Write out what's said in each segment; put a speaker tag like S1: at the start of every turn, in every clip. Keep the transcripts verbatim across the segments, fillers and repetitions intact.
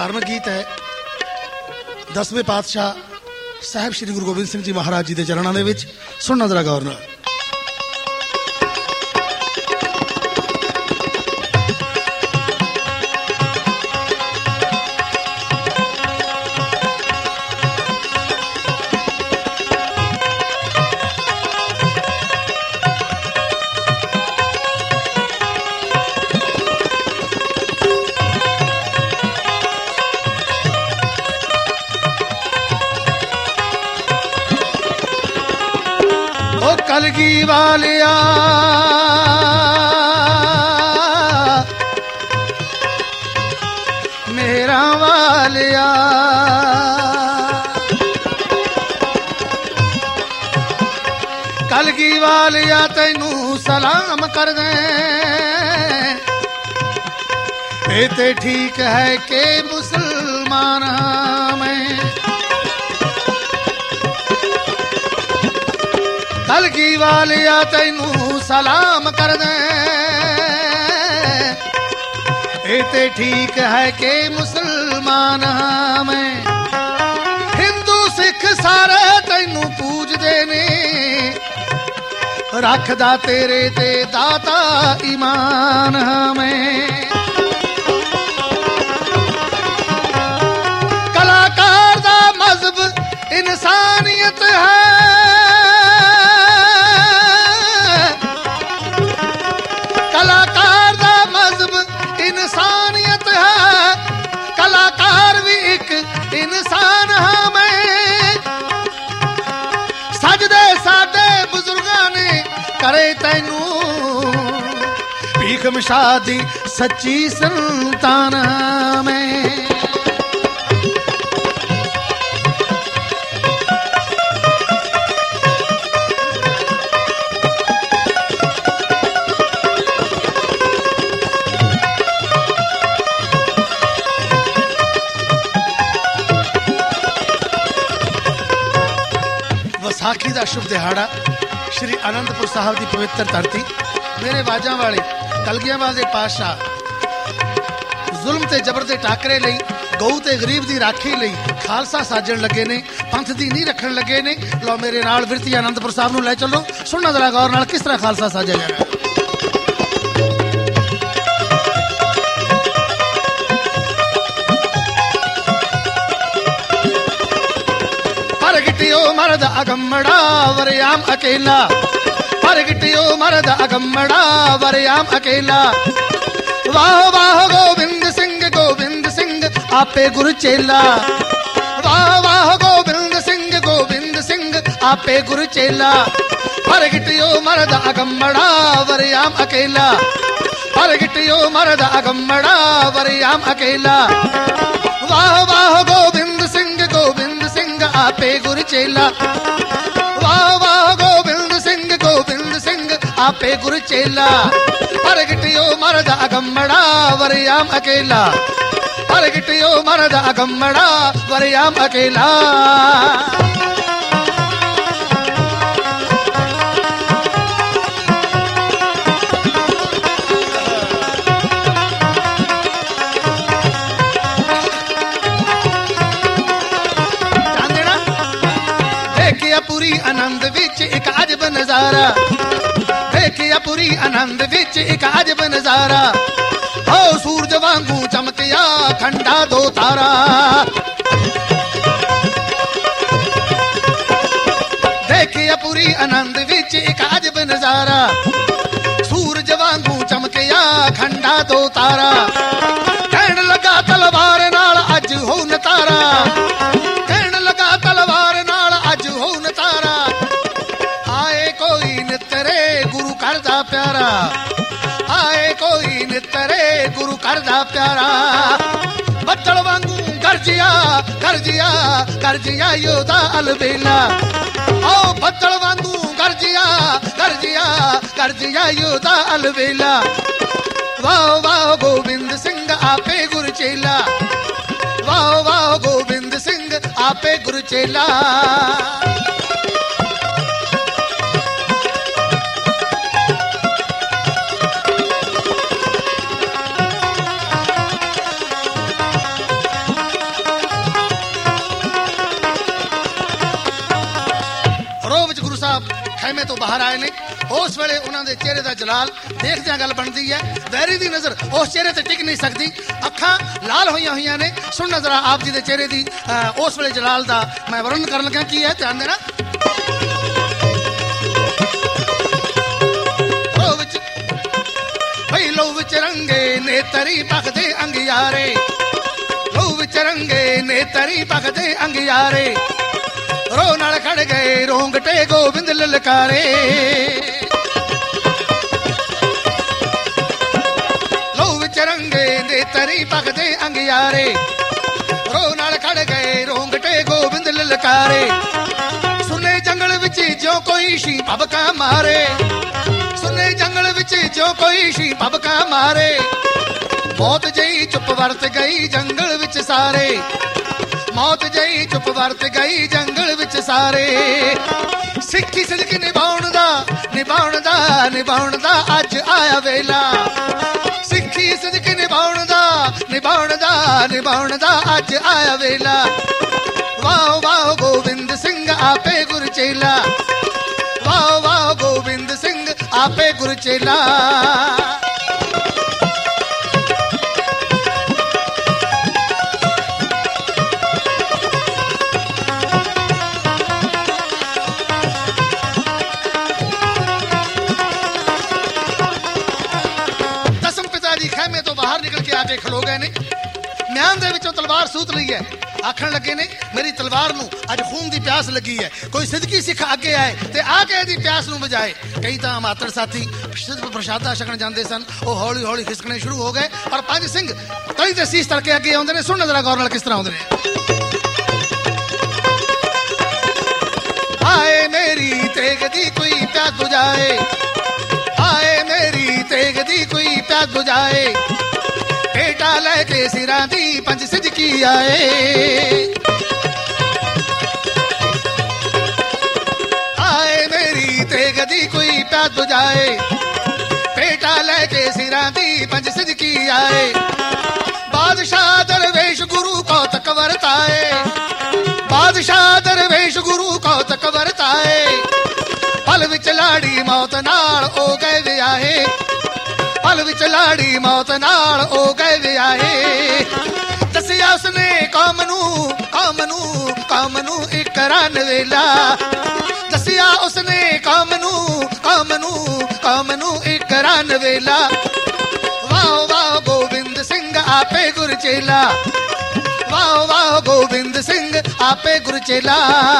S1: ਧਾਰਮਿਕ ਗੀਤ ਹੈ ਦਸਵੇਂ ਪਾਤਸ਼ਾਹ ਸਾਹਿਬ ਸ੍ਰੀ ਗੁਰੂ ਗੋਬਿੰਦ ਸਿੰਘ ਜੀ ਮਹਾਰਾਜ ਜੀ ਦੇ ਚਰਨਾਂ ਦੇ ਵਿੱਚ। ਸੁਣਨਾ ਜ਼ਰਾ ਗੌਰ ਨਾਲ। कलगी वालिया मेरा वालिया कलगी वालिया तैनू सलाम कर दे। ये ते ठीक है कि मुसलमान में कलगी वालिया तैनू सलाम कर दे। ये ते ठीक है कि मुसलमान में हिंदू सिख सारे तैनू पूजदे ने। रखदा तेरे ते दाता ईमान में। कलाकार दा मजहब इंसानियत है। कलाकार दा मजहब इंसानियत है। कलाकार भी एक इंसान हमें। सजदे साडे बुजुर्गां ने करे तैनू भीख मशादी सच्ची संतान में। विसाखी का शुभ दिहाड़ा श्री आनंदपुर साहब की पवित्र धरती। मेरे वाजा वाले कलगियां वाले पातशाह जुल्म ते जबर दे टाकरे लई गऊ ते गरीब दी राखी लई खालसा साजण लगे ने, पंथ दी नींह रखण लगे ने। लो मेरे नाल विरती आनंदपुर साहब नूं लै चलो। सुनना जरा गौर नाल किस तरह खालसा साजा जाना। परगटियो मर्द अगम्मड़ा वरयाम अकेला। परगटियो मर्द अगम्मड़ा वरयाम अकेला। वाह वाह गोविंद सिंह गोविंद सिंह आपे गुरु चेला। वाह वाह गोविंद सिंह गोविंद सिंह आपे गुरु चेला। परगटियो मर्द अगम्मड़ा वरयाम अकेला। परगटियो मर्द अगम्मड़ा वरयाम अकेला। वाह वाह गोविंद सिंह गोविंद सिंह आपे गुरु चेला। वाह वाह गोविंद सिंह गोविंद सिंह आपे गुरु चेला। परगटियो मर्द अगम्मड़ा वरयाम अकेला। परगटियो मर्द अगम्मड़ा वरयाम अकेला। पुरी आनंद विच एक अजब नजारा। देखिया पुरी आनंद विच एक अजब नजारा। हो सूरज वांगू चमकिया खंडा दो तारा। देखिया पुरी आनंद विच एक अजब नजारा। सूरज वांगू चमकिया खंडा दो तारा। कहन लगा तलवार नाल अज हो नतारा। कहन लगा तलवार नाल अज हो नतारा। आए कोई नितरे गुरु करदा प्यारा। आए कोई नितरे गुरु करदा प्यारा। बदल वांगू गरजिया गरजिया गरजिया योदा अलबेला। आओ बदल वांगू गरजिया गरजिया गरजिया योदा अलबेला। वाह वाह गोविंद सिंह आपे गुरु चेला। वाह वाह गोविंद सिंह आपे गुरु चेला। ਸਾਹਿਬ ਖੈਮੇ ਤੋਂ ਬਾਹਰ ਆਏ ਨੇ। ਉਸ ਵੇਲੇ ਉਹਨਾਂ ਦੇ ਚਿਹਰੇ ਦਾ ਜਲਾਲ ਦੇਖਦਿਆਂ ਗੱਲ ਬਣਦੀ ਹੈ, ਵੈਰੀ ਦੀ ਨਜ਼ਰ ਉਸ ਚਿਹਰੇ ਤੇ ਟਿਕ ਨਹੀਂ ਸਕਦੀ, ਅੱਖਾਂ ਲਾਲ ਹੋਈਆਂ ਹੋਈਆਂ ਨੇ। ਸੁਣਨਾ ਜ਼ਰਾ ਆਪ ਜੀ ਦੇ ਚਿਹਰੇ ਦੀ ਉਸ ਵੇਲੇ ਜਲਾਲ ਦਾ ਮੈਂ ਵਰਣਨ ਕਰਨ ਲੱਗਾ ਕੀ ਹੈ, ਧਿਆਨ ਦੇਣਾ। ਭਈ ਲੋ ਵਿੱਚ ਰੰਗੇ ਨੇਤਰੀ ਭਖਦੇ ਅੰਗਿਆਰੇ, ਲੋ ਵਿੱਚ ਰੰਗੇ ਨੇਤਰੀ ਭਖਦੇ ਅੰਗਿਆਰੇ, ਰੋ ਨਾਲ ਖੜ ਗਏ ਰੋਂਗਟੇ ਗੋਬਿੰਦ ਲਲਕਾਰੇ। ਲੋ ਵਿੱਚ ਰੰਗੇ ਨੇਤਰੀ ਭਖਦੇ ਅੰਗਿਆਰੇ, ਰੋ ਨਾਲ ਖੜ ਗਏ ਰੋਂਗਟੇ ਗੋਬਿੰਦ ਲਲਕਾਰੇ। ਸੁਨੇ ਜੰਗਲ ਵਿੱਚ ਜੋ ਕੋਈ ਸ਼ੀ ਭਬਕਾ ਮਾਰੇ, ਸੁਨੇ ਜੰਗਲ ਵਿੱਚ ਜੋ ਕੋਈ ਸ਼ੀ ਭਬਕਾ ਮਾਰੇ। ਮੌਤ ਜਈ ਚੁੱਪ ਵਰਤ ਗਈ ਜੰਗਲ ਵਿੱਚ ਸਾਰੇ, ਮੌਤ ਜਈ ਚੁੱਪ ਵਰਤ ਗਈ ਜੰਗਲ ਵਿੱਚ ਸਾਰੇ। ਸਿੱਖੀ ਸਿਦਕ ਨਿਭਾਉਣ ਦਾ ਨਿਭਾਉਣ ਦਾ ਨਿਭਾਉਣ ਦਾ ਅੱਜ ਆਇਆ ਵੇਲਾ, ਸਿੱਖੀ ਸਿਦਕ ਨਿਭਾਉਣ ਦਾ ਨਿਭਾਉਣ ਦਾ ਨਿਭਾਉਣ ਦਾ ਅੱਜ ਆਇਆ ਵੇਲਾ। ਵਾਹ ਵਾਹ ਗੋਬਿੰਦ ਸਿੰਘ ਆਪੇ ਗੁਰ ਚੇਲਾ, ਵਾਹ ਵਾਹ ਗੋਬਿੰਦ ਸਿੰਘ ਆਪੇ ਗੁਰ ਚੇਲਾ। ਦਸਮ ਪਿਤਾ ਜੀ ਖੈਮੇ ਤੋਂ ਬਾਹਰ ਨਿਕਲ ਕੇ ਆ ਕੇ ਖਲੋ ਗਏ ਨੇ, ਮਿਆਨ ਦੇ ਵਿੱਚੋਂ ਤਲਵਾਰ ਸੂਤ ਲਈ ਹੈ। ਆਖਣ ਲੱਗੇ ਨੇ ਮੇਰੀ ਤਲਵਾਰ ਨੂੰ ਅੱਜ ਖੂਨ ਦੀ ਪਿਆਸ ਲੱਗੀ ਹੈ, ਕੋਈ ਸਿੱਧਕੀ ਸਿੱਖ ਅੱਗੇ ਆਏ ਤੇ ਆ ਕੇ ਇਹਦੀ ਪਿਆਸ ਨੂੰ ਬੁਝਾਏ। ਕਈ ਤਾਂ ਮਾਤੜ ਸਾਥੀ ਸਿਰਫ ਪ੍ਰਸ਼ਾਦਾ ਛਕਣ ਜਾਂਦੇ ਸਨ, ਉਹ ਹੌਲੀ ਹੌਲੀ ਖਿਸਕਣੇ ਸ਼ੁਰੂ ਹੋ ਗਏ। ਪਰ ਪੰਜ ਸਿੰਘ ਤਲੀ ਤੇ ਸੀਸ ਤੜਕੇ ਅੱਗੇ ਆਉਂਦੇ ਨੇ। ਸੁਣ ਜ਼ਰਾ ਗੌਰ ਨਾਲ ਕਿਸ ਤਰ੍ਹਾਂ ਆਉਂਦੇ ਨੇ। ਆਏ ਮੇਰੀ ਤੇਗ ਦੀ ਕੋਈ ਪਿਆਸ ਬੁਝਾਏ, ਆਏ ਮੇਰੀ ਤੇਗ ਦੀ ਕੋਈ ਪਿਆਸ ਬੁਝਾਏ। ਭੇਟਾ ਲੈ ਕੇ ਸਿਰਾਂ ਦੀ ਪੰਜ ਸਿੱਧਕੀ ਆਏ, ਆਏ ਮੇਰੀ ਤੇਗ ਦੀ ਕੋਈ ਪਿਆਸ ਬੁਝਾਏ। ਭੇਟਾ ਲੈ ਕੇ ਸਿਰਾਂ ਦੀ ਪੰਜ ਸਿੱਧਕੀ ਆਏ। ਬਾਦਸ਼ਾਹ ਦਰਵੇਸ਼ ਗੁਰੂ ਕੌਤਕ ਵਰਤਾਏ, ਬਾਦਸ਼ਾਹ ਦਰਵੇਸ਼ ਗੁਰੂ ਕੌਤਕ ਵਰਤਾਏ। ਪਲ ਵਿੱਚ ਲਾੜੀ ਮੌਤ ਨਾਲ ਉਹ ਗਏ ਵਿਆਹੇ, ਪਲ ਵਿੱਚ ਲਾੜੀ ਮੌਤ ਨਾਲ ਉਹ ਗਏ ਵਿਆਹੇ। ਦੱਸਿਆ ਉਸਨੇ ਕੌਮ ਨੂੰ ਕੌਮ ਨੂੰ ਕੌਮ ਨੂੰ ਇੱਕ ਰਨ ਵੇਲਾ, ਦੱਸਿਆ ਉਸਨੇ ਕੌਮ ਨੂੰ ਕੌਮ ਨੂੰ ਕੌਮ ਨੂੰ ਇੱਕ ਰਨ ਵੇਲਾ। ਵਾਹ ਵਾਹ ਗੋਬਿੰਦ ਸਿੰਘ ਆਪੇ ਗੁਰ ਚੇਲਾ, ਵਾਹ ਵਾਹ ਗੋਬਿੰਦ ਸਿੰਘ ਆਪੇ ਗੁਰ ਚੇਲਾ।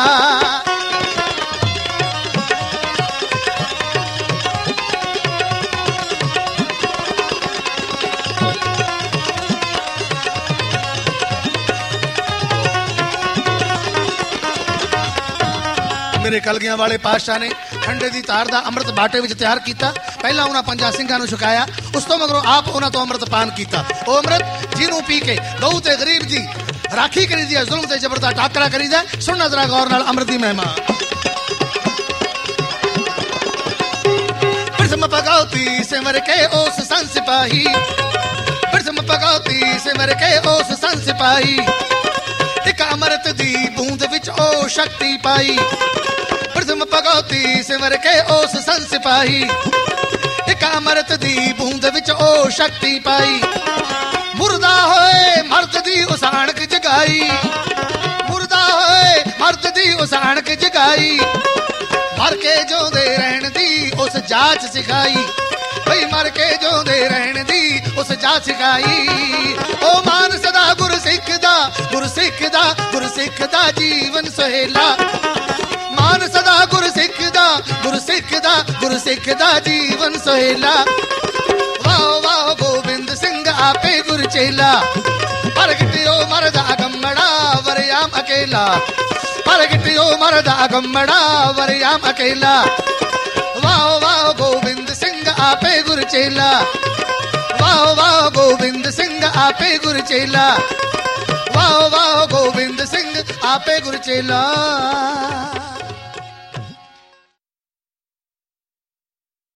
S1: ਮੇਰੇ ਕਲਗੀਆਂ ਵਾਲੇ ਪਾਤਸ਼ਾਹ ਨੇ ਠੰਡੇ ਦੀ ਧਾਰ ਦਾ ਅੰਮ੍ਰਿਤ ਬਾਟੇ ਵਿੱਚ ਤਿਆਰ ਕੀਤਾ। ਪਹਿਲਾਂ ਉਹਨਾਂ ਪੰਜਾਂ ਸਿੰਘਾਂ ਨੂੰ ਛਕਾਇਆ, ਉਸ ਤੋਂ ਮਗਰੋਂ ਆਪ ਉਹਨਾਂ ਤੋਂ ਅੰਮ੍ਰਿਤ ਪਾਨ ਕੀਤਾ। ਉਹ ਅੰਮ੍ਰਿਤ ਜਿਹਨੂੰ ਪੀ ਕੇ ਗਊ ਤੇ ਗਰੀਬ ਦੀ ਰਾਖੀ ਕਰੀਦੀ ਹੈ, ਜ਼ੁਲਮ ਤੇ ਜ਼ਬਰ ਦਾ ਟਾਕਰਾ ਕਰੀਦਾ। ਸੁਣਨਾ ਜ਼ਰਾ ਗੌਰ ਨਾਲ ਅੰਮ੍ਰਿਤ ਦੀ ਮਹਿਮਾ। ਬਿਰਸਮ ਭਗਉਤੀ ਸਿਮਰ ਕੇ ਉਸ ਸੰਤ ਸਿਪਾਹੀ, ਬਿਰਸਮ ਭਗਉਤੀ ਸਿਮਰ ਕੇ ਉਸ ਸੰਤ ਸਿਪਾਹੀ। ਇੱਕ ਅੰਮ੍ਰਿਤ ਦੀ ਬੂੰਦ ਵਿੱਚ ਉਹ ਸ਼ਕਤੀ ਪਾਈ, ਬਿਰਸਮ ਭਗਉਤੀ ਸਿਮਰ ਕੇ ਉਸ ਸੰਤ ਸਿਪਾਹੀ। ਇੱਕ ਅੰਮ੍ਰਿਤ ਦੀ ਬੂੰਦ ਵਿੱਚ ਉਹ ਸ਼ਕਤੀ ਪਾਈ। ਮੁਰਦਾ ਹੋਏ ਮਰਦ ਦੀ ਉਸ ਅਣਖ ਜਗਾਈ, ਮੁਰਦਾ ਹੋਏ ਮਰਦ ਦੀ ਉਸ ਅਣਖ ਜਗਾਈ। ਮਰ ਕੇ ਜਿਉਂਦੇ ਰਹਿਣ ਦੀ ਉਸ ਜਾਚ ਸਿਖਾਈ, ਬਈ ਮਰ ਕੇ ਜਿਉਂਦੇ ਰਹਿਣ ਦੀ ਉਸ ਜਾਚ ਸਿਖਾਈ। ਉਹ ਮਾਨ ਸਦਾ ਗੁਰ ਸਿੱਖ ਦਾ ਗੁਰ ਸਿੱਖ ਦਾ ਗੁਰ ਸਿੱਖ ਦਾ ਜੀਵਨ ਸੁਹੇਲਾ। ਮਾਨ ਸਦਾ ਗੁਰ ਸਿੱਖ ਦਾ ਗੁਰ ਸਿੱਖ ਦਾ ਗੁਰ ਸਿੱਖ ਦਾ ਜੀਵਨ ਸੁਹੇਲਾ। ਵਾਹ ਵਾਹ ਗੋਬਿੰਦ ਸਿੰਘ ਆਪੇ ਗੁਰ ਚੇਲਾ। ਪ੍ਰਗਟਿਓ ਮਰਦ ਅਗੰਮੜਾ ਵਰਿਆਮ ਅਕੇਲਾ, ਪ੍ਰਗਟਿਓ ਮਰਦ ਅਗੰਮੜਾ ਵਰਿਆਮ ਅਕੇਲਾ। ਵਾਹ ਵਾਹ ਗੋਬਿੰਦ ਸਿੰਘ ਆਪੇ ਗੁਰ ਚੇਲਾ, ਵਾਹ ਵਾਹ ਗੋਬਿੰਦ ਸਿੰਘ ਆਪੇ ਗੁਰ ਚੇਲਾ। ਵਾਹ ਵਾਹ ਗੋਬਿੰਦ ਸਿੰਘ ਆਪੇ ਗੁਰ ਚੇਲਾ।